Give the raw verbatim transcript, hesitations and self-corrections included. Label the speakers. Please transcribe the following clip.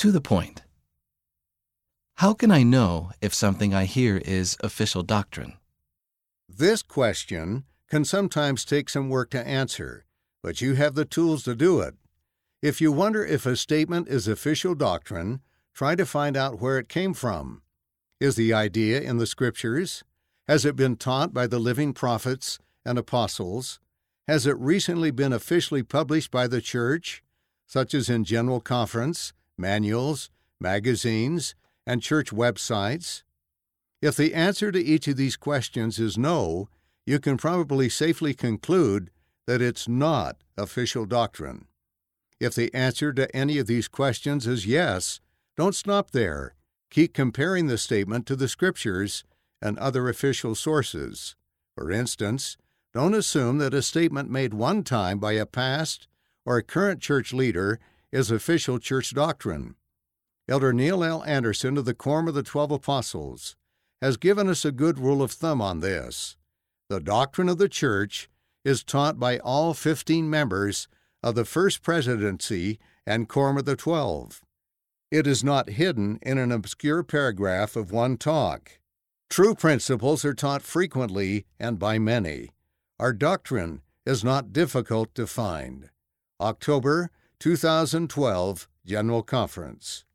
Speaker 1: To the point. How can I know if something I hear is official doctrine?
Speaker 2: This question can sometimes take some work to answer, but you have the tools to do it. If you wonder if a statement is official doctrine, try to find out where it came from. Is the idea in the Scriptures? Has it been taught by the living prophets and apostles? Has it recently been officially published by the church, such as in general conference, manuals, magazines, and church websites? If the answer to each of these questions is no, you can probably safely conclude that it's not official doctrine. If the answer to any of these questions is yes, don't stop there. Keep comparing the statement to the Scriptures and other official sources. For instance, don't assume that a statement made one time by a past or a current church leader is official church doctrine. Elder Neil L. Anderson of the Quorum of the Twelve Apostles has given us a good rule of thumb on this. The doctrine of the church is taught by all fifteen members of the First Presidency and Quorum of the Twelve. It is not hidden in an obscure paragraph of one talk. True principles are taught frequently and by many. Our doctrine is not difficult to find. October two thousand twelve General Conference.